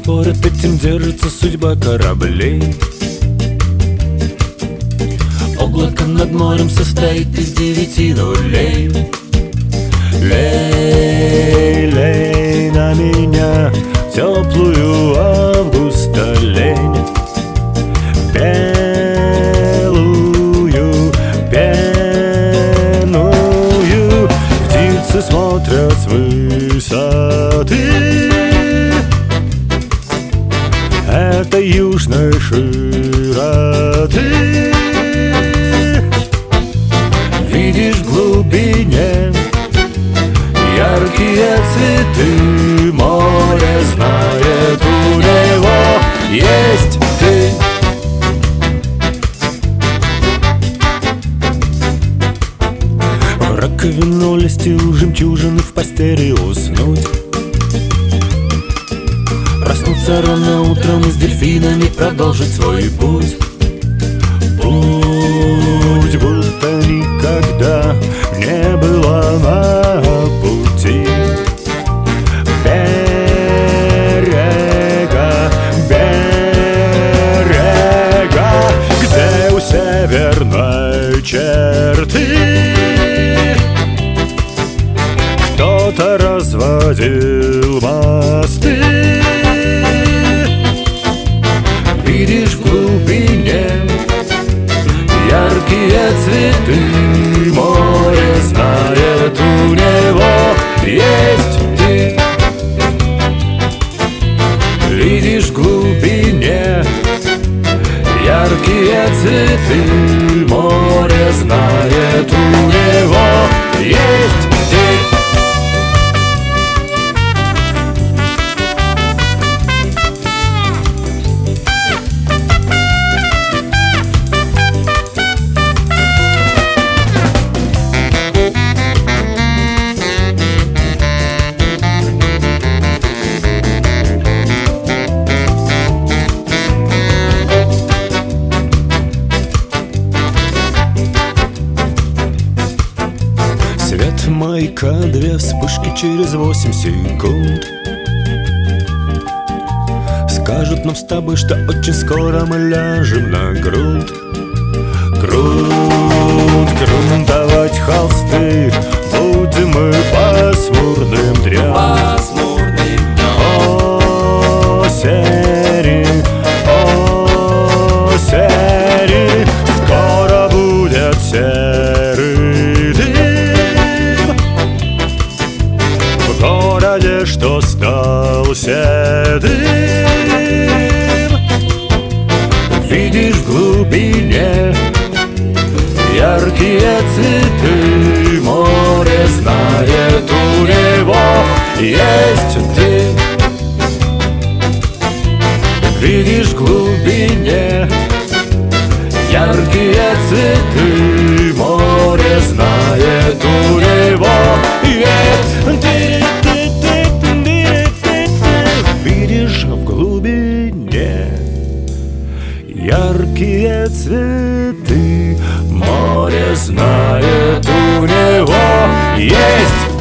спорят, этим держится судьба кораблей. Облако над морем состоит из 9 нулей. Лей, лей на меня теплую августа лень, белую, пенную. Птицы смотрят с высоты этой южной широты. Видишь в глубине яркие цветы, море знает, у него есть ты. В раковину листил жемчужины, в постели уснуть, проснуться рано утром и с дельфинами продолжить свой путь. Путь будто никогда не было на пути. Берега, берега, где у северной черты кто-то разводил мосты. Видишь в глубине яркие цветы, море знает, у него есть ты. Видишь в глубине яркие цветы, море знает, у него есть ты. Свет маяка, 2 вспышки через 8 секунд скажут нам с тобой, что очень скоро мы ляжем на грунт. Грунт, грунтовать холсты будем мы пасмурным днем. Осень, осень, скоро будет серый дым в городе, что стал седым. Видишь в глубине яркие цветы, море знает, у него есть ты. Видишь в глубине яркие цветы, море знает, у него есть ты. Видишь в глубине яркие цветы, море знает, у него есть